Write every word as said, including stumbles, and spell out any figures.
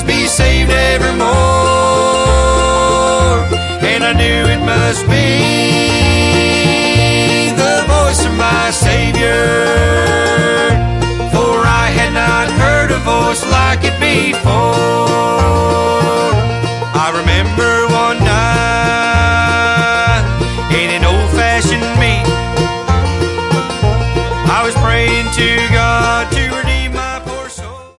must be saved evermore. And I knew it must be the voice of my Savior, for I had not heard a voice like it before. I remember one night in an old-fashioned meeting, I was praying to